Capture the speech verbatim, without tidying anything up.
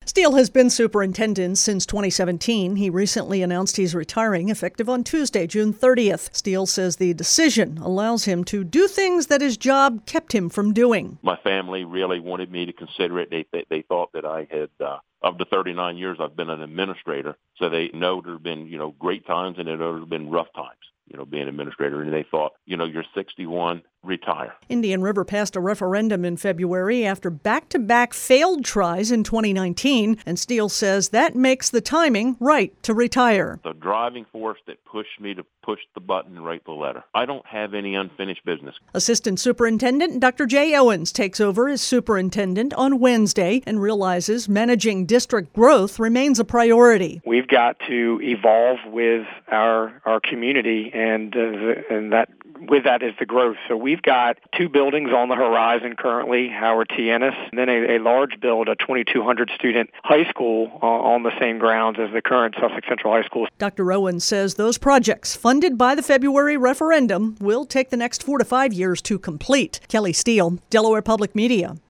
Steele has been superintendent since twenty seventeen. He recently announced he's retiring effective on Tuesday, June thirtieth. Steele says the decision allows him to do things that his job kept him from doing. My family really wanted me to consider it. They they, they thought that I had, uh, of the thirty-nine years I've been an administrator, so they know there have been, you know, great times and there have been rough times, you know, being an administrator. And they thought, you know, you're sixty-one, retire. Indian River passed a referendum in February after back-to-back failed tries in twenty nineteen, and Steele says that makes the timing right to retire. The driving force that pushed me to push the button and write the letter. I don't have any unfinished business. Assistant Superintendent Doctor Jay Owens takes over as superintendent on Wednesday and realizes managing district growth remains a priority. We've got to evolve with our our community, and uh, and that with that is the growth. So we've got two buildings on the horizon currently, Howard T. Ennis, and then a, a large build, a twenty-two hundred student high school uh, on the same grounds as the current Sussex Central High School. Doctor Owens says those projects, funded by the February referendum, will take the next four to five years to complete. Kelly Steele, Delaware Public Media.